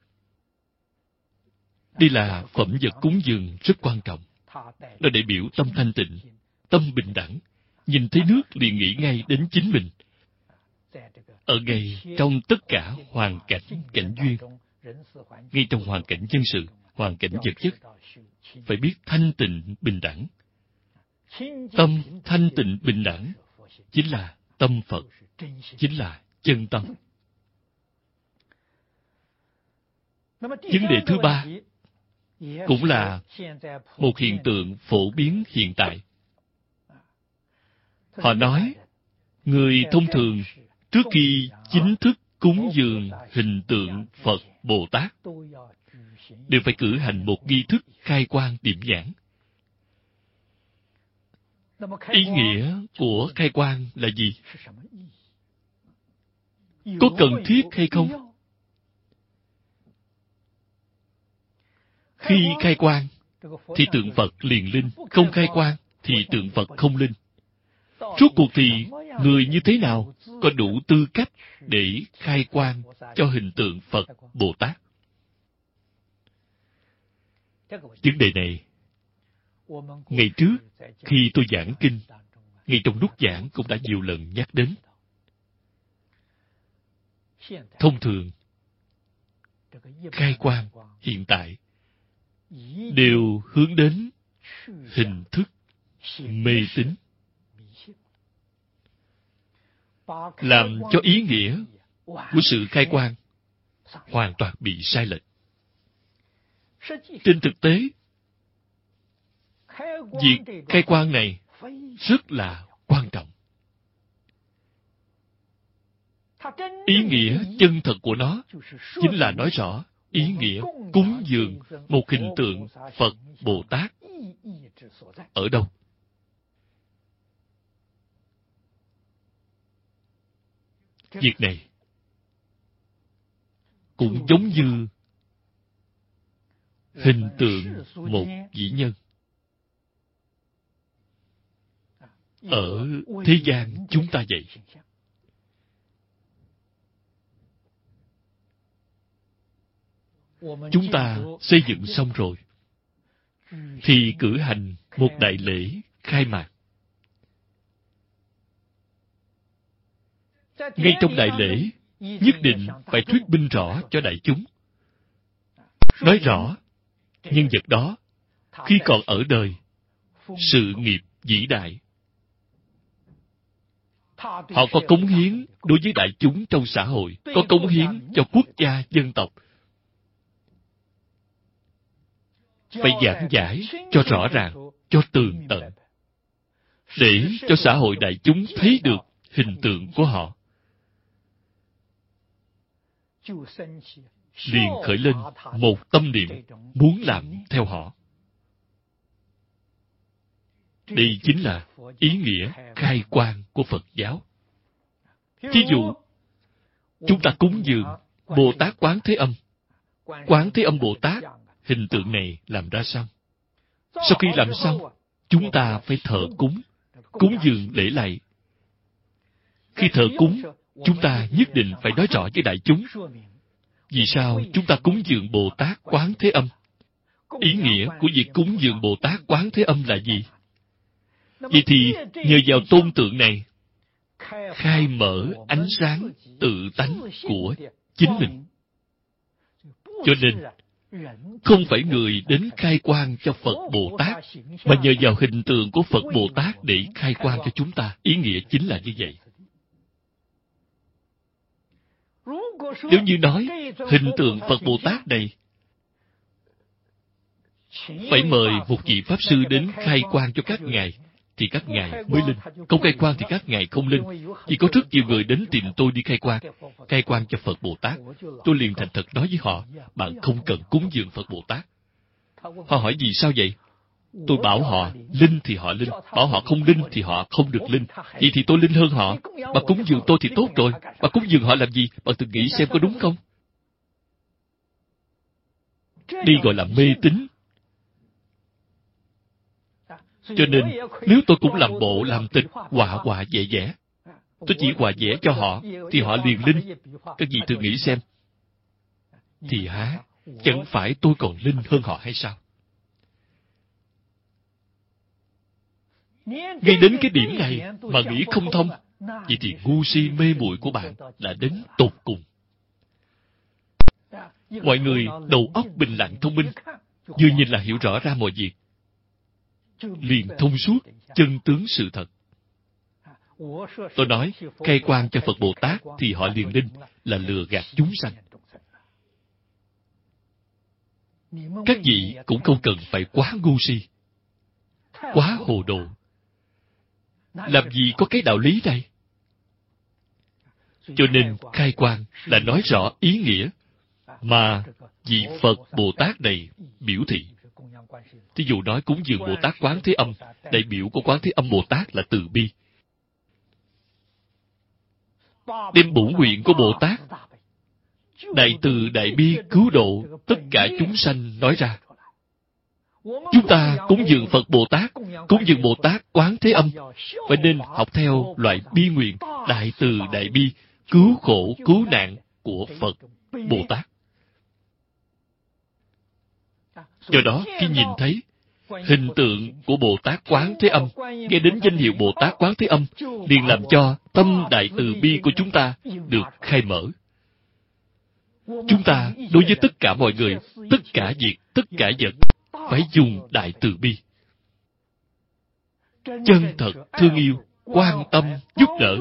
Đây là phẩm vật cúng dường rất quan trọng. Nó đại biểu tâm thanh tịnh, tâm bình đẳng. Nhìn thấy nước liền nghĩ ngay đến chính mình. Ở ngay trong tất cả hoàn cảnh, cảnh duyên, ngay trong hoàn cảnh dân sự, hoàn cảnh vật chất, phải biết thanh tịnh bình đẳng. Tâm thanh tịnh bình đẳng chính là tâm Phật, chính là chân tâm. Vấn đề thứ ba cũng là một hiện tượng phổ biến hiện tại. Họ nói, người thông thường trước khi chính thức cúng dường hình tượng Phật Bồ Tát đều phải cử hành một nghi thức khai quang điểm giảng. Ý nghĩa của khai quang là gì? Có cần thiết hay không? Khi khai quang thì tượng Phật liền linh, không khai quang thì tượng Phật không linh. Rốt cuộc thì người như thế nào có đủ tư cách để khai quang cho hình tượng Phật Bồ Tát? Vấn đề này, ngày trước khi tôi giảng kinh, ngay trong lúc giảng cũng đã nhiều lần nhắc đến. Thông thường, khai quang hiện tại đều hướng đến hình thức mê tín, làm cho ý nghĩa của sự khai quang hoàn toàn bị sai lệch. Trên thực tế, việc khai quang này rất là quan trọng. Ý nghĩa chân thật của nó chính là nói rõ ý nghĩa cúng dường một hình tượng Phật Bồ Tát ở đâu. Việc này cũng giống như hình tượng một vĩ nhân. Ở thế gian chúng ta vậy. Chúng ta xây dựng xong rồi, thì cử hành một đại lễ khai mạc. Ngay trong đại lễ, nhất định phải thuyết minh rõ cho đại chúng. Nói rõ, nhân vật đó, khi còn ở đời, sự nghiệp vĩ đại. Họ có cống hiến đối với đại chúng trong xã hội, có cống hiến cho quốc gia, dân tộc. Phải giảng giải cho rõ ràng, cho tường tận, để cho xã hội đại chúng thấy được hình tượng của họ. Liền khởi lên một tâm niệm muốn làm theo họ. Đây chính là ý nghĩa khai quang của Phật giáo. Ví dụ, chúng ta cúng dường Bồ Tát Quán Thế Âm. Quán Thế Âm Bồ Tát, hình tượng này làm ra xong. Sau khi làm xong, chúng ta phải thờ cúng, cúng dường lễ lạy. Khi thờ cúng, chúng ta nhất định phải nói rõ với đại chúng. Vì sao chúng ta cúng dường Bồ Tát Quán Thế Âm? Ý nghĩa của việc cúng dường Bồ Tát Quán Thế Âm là gì? Vậy thì nhờ vào tôn tượng này, khai mở ánh sáng tự tánh của chính mình. Cho nên, không phải người đến khai quang cho Phật Bồ Tát, mà nhờ vào hình tượng của Phật Bồ Tát để khai quang cho chúng ta. Ý nghĩa chính là như vậy. Nếu như nói, hình tượng Phật Bồ Tát này phải mời một vị Pháp Sư đến khai quang cho các ngài, thì các ngài mới linh. Không khai quang thì các ngài không linh. Chỉ có rất nhiều người đến tìm tôi đi khai quang, khai quang cho Phật Bồ Tát. Tôi liền thành thật nói với họ, bạn không cần cúng dường Phật Bồ Tát. Họ hỏi vì sao vậy? Tôi bảo họ linh thì họ linh, bảo họ không linh thì họ không được linh. Vậy thì tôi linh hơn họ. Bà cúng dường tôi thì tốt rồi. Bà cúng dường họ làm gì? Bạn tự nghĩ xem có đúng không? Đây gọi là mê tín. Cho nên, nếu tôi cũng làm bộ, làm tịch, họa họa vẽ vẽ, tôi chỉ họa vẽ cho họ, thì họ liền linh. Các vị thử nghĩ xem. Thì há, chẳng phải tôi còn linh hơn họ hay sao? Ngay đến cái điểm này mà nghĩ không thông, vậy thì ngu si mê muội của bạn đã đến tột cùng. Mọi người đầu óc bình lặng thông minh, vừa nhìn là hiểu rõ ra mọi việc, liền thông suốt chân tướng sự thật. Tôi nói, khai quang cho Phật Bồ Tát thì họ liền linh, là lừa gạt chúng sanh. Các vị cũng không cần phải quá ngu si, quá hồ đồ. Làm gì có cái đạo lý này? Cho nên khai quang là nói rõ ý nghĩa mà vị Phật Bồ Tát này biểu thị. Thí dụ nói cúng dường Bồ Tát Quán Thế Âm, đại biểu của Quán Thế Âm Bồ Tát là từ bi. Đem bổn nguyện của Bồ Tát, đại từ đại bi cứu độ tất cả chúng sanh nói ra. Chúng ta cúng dường Phật Bồ Tát, cúng dường Bồ Tát Quán Thế Âm, phải nên học theo loại bi nguyện đại từ đại bi, cứu khổ cứu nạn của Phật Bồ Tát. Do đó, khi nhìn thấy hình tượng của Bồ Tát Quán Thế Âm, nghe đến danh hiệu Bồ Tát Quán Thế Âm, liền làm cho tâm đại từ bi của chúng ta được khai mở. Chúng ta, đối với tất cả mọi người, tất cả việc, tất cả vật, phải dùng đại từ bi. Chân thật, thương yêu, quan tâm, giúp đỡ.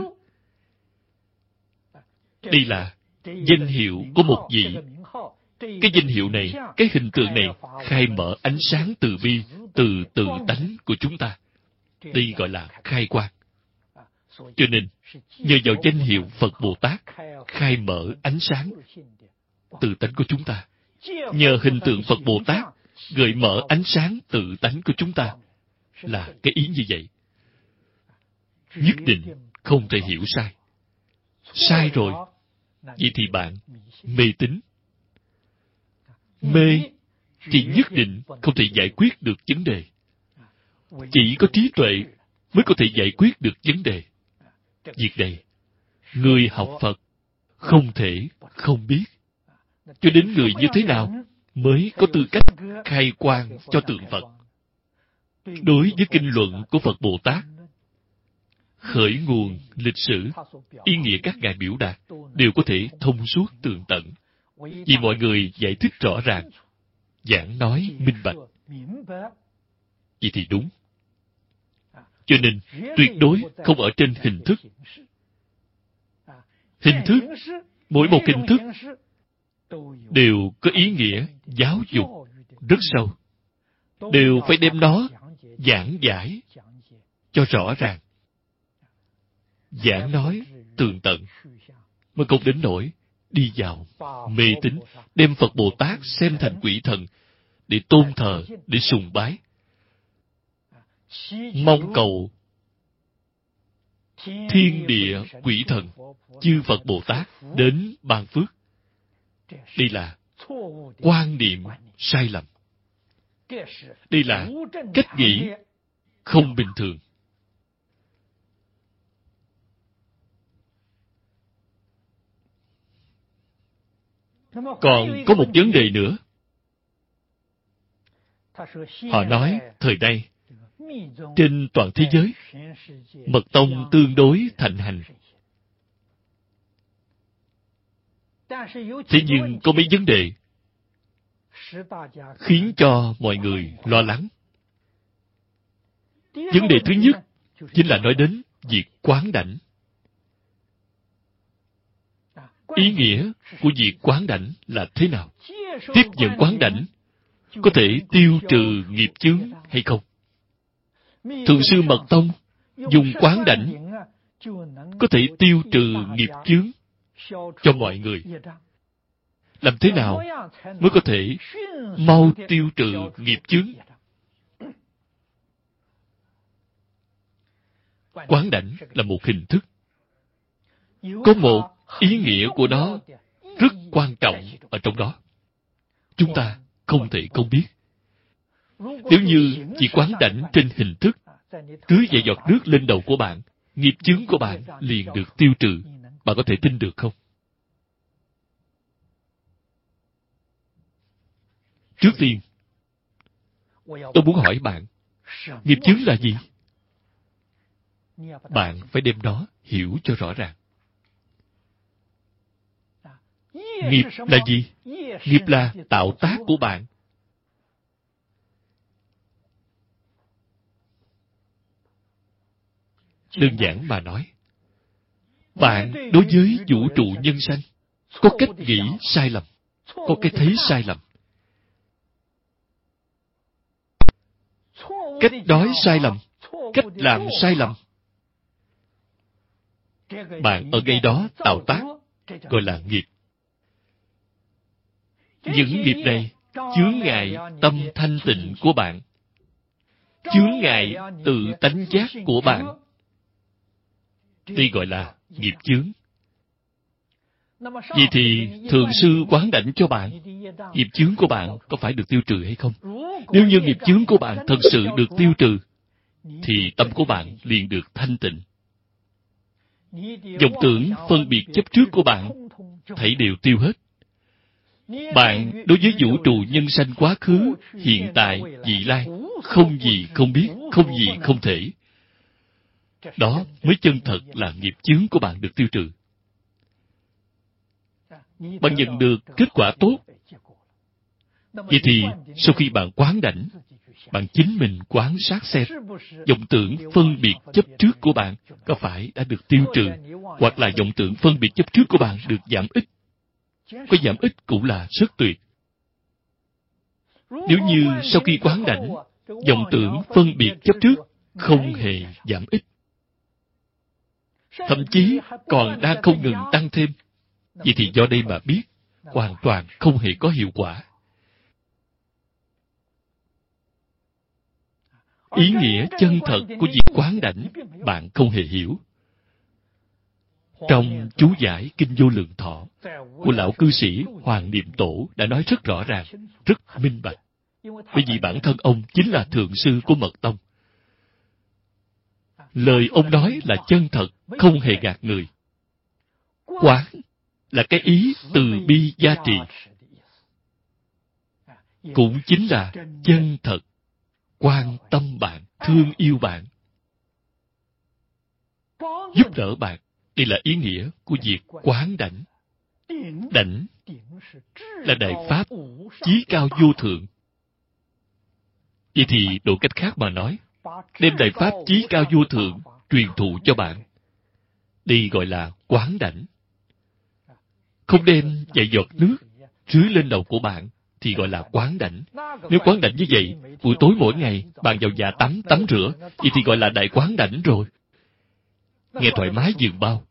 Đây là danh hiệu của một vị. Cái danh hiệu này, cái hình tượng này, khai mở ánh sáng từ bi, từ tự tánh của chúng ta. Đây gọi là khai quang. Cho nên, nhờ vào danh hiệu Phật Bồ Tát, khai mở ánh sáng tự tánh của chúng ta. Nhờ hình tượng Phật Bồ Tát, gợi mở ánh sáng tự tánh của chúng ta. Là cái ý như vậy. Nhất định không thể hiểu sai. Sai rồi, vậy thì bạn mê tín. Mê thì nhất định không thể giải quyết được vấn đề. Chỉ có trí tuệ mới có thể giải quyết được vấn đề. Việc này, người học Phật không thể không biết. Cho đến người như thế nào mới có tư cách khai quang cho tượng Phật. Đối với kinh luận của Phật Bồ Tát, khởi nguồn, lịch sử, ý nghĩa các ngài biểu đạt đều có thể thông suốt tường tận. Vì mọi người giải thích rõ ràng, giảng nói minh bạch. Vậy thì đúng. Cho nên, tuyệt đối không ở trên hình thức. Hình thức, mỗi một hình thức đều có ý nghĩa giáo dục rất sâu. Đều phải đem nó giảng giải cho rõ ràng. Giảng nói tường tận, mới không đến nỗi đi vào mê tín, đem Phật Bồ Tát xem thành quỷ thần để tôn thờ, để sùng bái, mong cầu thiên địa quỷ thần, chư Phật Bồ Tát đến ban phước. Đây là quan niệm sai lầm. Đây là cách nghĩ không bình thường. Còn có một vấn đề nữa. Họ nói thời nay trên toàn thế giới mật tông tương đối thịnh hành. Thế nhưng có mấy vấn đề khiến cho mọi người lo lắng. Vấn đề thứ nhất chính là nói đến việc quán đảnh. Ý nghĩa của việc quán đảnh là thế nào? Tiếp nhận quán đảnh có thể tiêu trừ nghiệp chướng hay không? Thượng sư Mật Tông dùng quán đảnh có thể tiêu trừ nghiệp chướng cho mọi người. Làm thế nào mới có thể mau tiêu trừ nghiệp chướng? Quán đảnh là một hình thức. Có một ý nghĩa của nó rất quan trọng ở trong đó. Chúng ta không thể không biết. Nếu như chỉ quán đảnh trên hình thức, cứ vài giọt nước lên đầu của bạn, nghiệp chướng của bạn liền được tiêu trừ. Bạn có thể tin được không? Trước tiên, tôi muốn hỏi bạn, nghiệp chướng là gì? Bạn phải đem nó hiểu cho rõ ràng. Nghiệp là gì? Nghiệp là tạo tác của bạn. Đơn giản mà nói, bạn đối với vũ trụ nhân sanh có cách nghĩ sai lầm, có cái thấy sai lầm. Cách nói sai lầm, cách làm sai lầm. Bạn ở ngay đó tạo tác, gọi là nghiệp. Những nghiệp này chướng ngại tâm thanh tịnh của bạn, chướng ngại tự tánh giác của bạn. Đây gọi là nghiệp chướng. Vậy thì Thượng sư quán đảnh cho bạn, nghiệp chướng của bạn có phải được tiêu trừ hay không? Nếu như nghiệp chướng của bạn thật sự được tiêu trừ, thì tâm của bạn liền được thanh tịnh. Vọng tưởng phân biệt chấp trước của bạn thảy đều tiêu hết. Bạn đối với vũ trụ nhân sanh quá khứ, hiện tại, vị lai, không gì không biết, không gì không thể. Đó mới chân thật là nghiệp chướng của bạn được tiêu trừ. Bạn nhận được kết quả tốt. Vậy thì, sau khi bạn quán đảnh, bạn chính mình quán sát xem, vọng tưởng phân biệt chấp trước của bạn có phải đã được tiêu trừ, hoặc là vọng tưởng phân biệt chấp trước của bạn được giảm ít. Có giảm ít cũng là rất tuyệt. Nếu như sau khi quán đảnh, vọng tưởng phân biệt chấp trước không hề giảm ít, thậm chí còn đang không ngừng tăng thêm, vậy thì do đây mà biết, hoàn toàn không hề có hiệu quả. Ý nghĩa chân thật của việc quán đảnh, bạn không hề hiểu. Trong chú giải Kinh Vô Lượng Thọ của lão cư sĩ Hoàng Niệm Tổ đã nói rất rõ ràng, rất minh bạch. Bởi vì bản thân ông chính là thượng sư của Mật Tông. Lời ông nói là chân thật, không hề gạt người. Quán là cái ý từ bi gia trì, cũng chính là chân thật quan tâm bạn, thương yêu bạn, giúp đỡ bạn. Đây là ý nghĩa của việc quán đảnh. Đảnh là đại pháp chí cao vô thượng. Vậy thì đổi cách khác mà nói, đem đại pháp chí cao vô thượng truyền thụ cho bạn, đây gọi là quán đảnh. Không đem vài giọt nước rưới lên đầu của bạn thì gọi là quán đảnh. Nếu quán đảnh như vậy, buổi tối mỗi ngày bạn vào nhà tắm, tắm rửa, vậy thì gọi là đại quán đảnh rồi. Nghe thoải mái giường bao.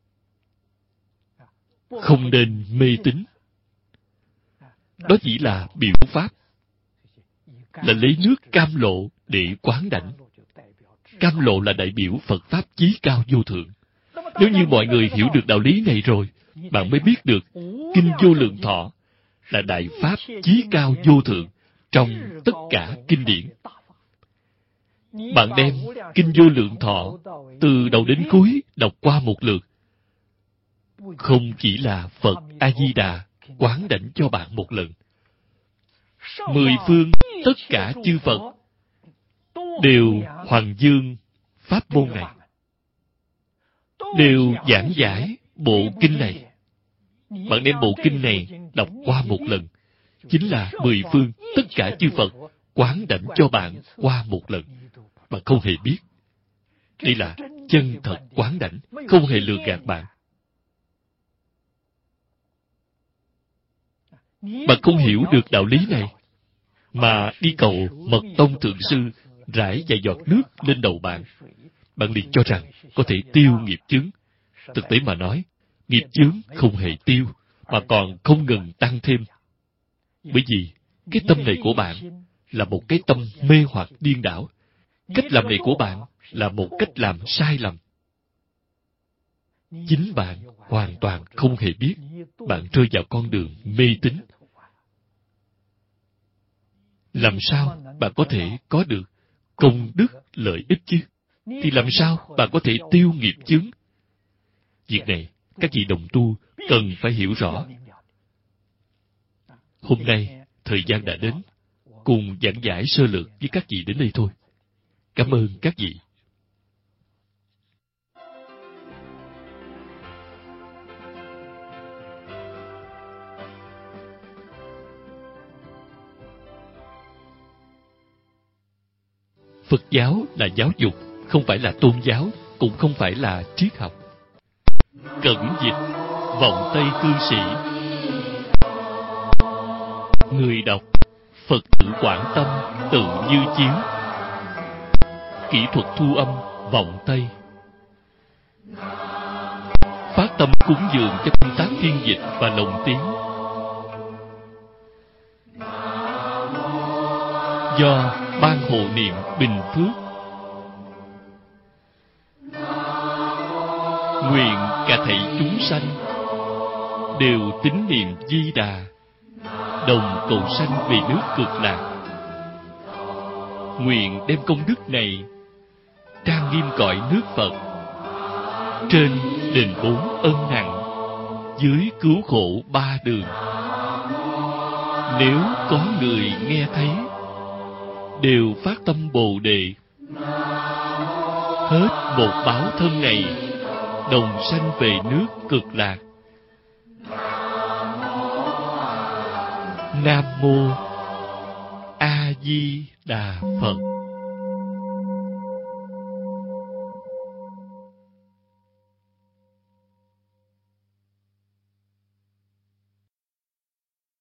Không nên mê tín. Đó chỉ là biểu pháp, là lấy nước cam lộ để quán đảnh. Cam lộ là đại biểu Phật Pháp chí cao vô thượng. Nếu như mọi người hiểu được đạo lý này rồi, bạn mới biết được Kinh Vô Lượng Thọ là đại pháp chí cao vô thượng trong tất cả kinh điển. Bạn đem Kinh Vô Lượng Thọ từ đầu đến cuối đọc qua một lượt, không chỉ là Phật A-di-đà quán đảnh cho bạn một lần. Mười phương tất cả chư Phật đều hoằng dương pháp môn này, đều giảng giải bộ kinh này. Bạn đem bộ kinh này đọc qua một lần, chính là mười phương tất cả chư Phật quán đảnh cho bạn qua một lần. Bạn không hề biết. Đây là chân thật quán đảnh, không hề lừa gạt bạn. Bạn không hiểu được đạo lý này, mà đi cầu Mật Tông Thượng Sư rải vài giọt nước lên đầu bạn, bạn liền cho rằng có thể tiêu nghiệp chướng. Thực tế mà nói, nghiệp chướng không hề tiêu, mà còn không ngừng tăng thêm. Bởi vì cái tâm này của bạn là một cái tâm mê hoặc điên đảo. Cách làm này của bạn là một cách làm sai lầm. Chính bạn hoàn toàn không hề biết bạn rơi vào con đường mê tín. Làm sao bạn có thể có được công đức lợi ích chứ? Thì làm sao bạn có thể tiêu nghiệp chướng? Việc này, các vị đồng tu cần phải hiểu rõ. Hôm nay, thời gian đã đến, cùng giảng giải sơ lược với các vị đến đây thôi. Cảm ơn các vị. Phật giáo là giáo dục, không phải là tôn giáo, cũng không phải là triết học. Cẩn dịch Vọng Tây Cư Sĩ. Người đọc Phật tử Quảng Tâm Tự Như Chiếu. Kỹ thuật thu âm Vọng Tây. Phát tâm cúng dường cho công tác phiên dịch và lồng tiếng. Do Ban Hộ Niệm Bình Phước nguyện cả thảy chúng sanh đều tín niệm Di Đà, đồng cầu sanh về nước Cực Lạc. nguyện đem công đức này trang nghiêm cõi nước Phật, trên đền bốn ân nặng, dưới cứu khổ ba đường. Nếu có người nghe thấy, đều phát tâm Bồ Đề, hết một báo thân này, đồng sanh về nước Cực Lạc. Nam Mô A Di Đà Phật.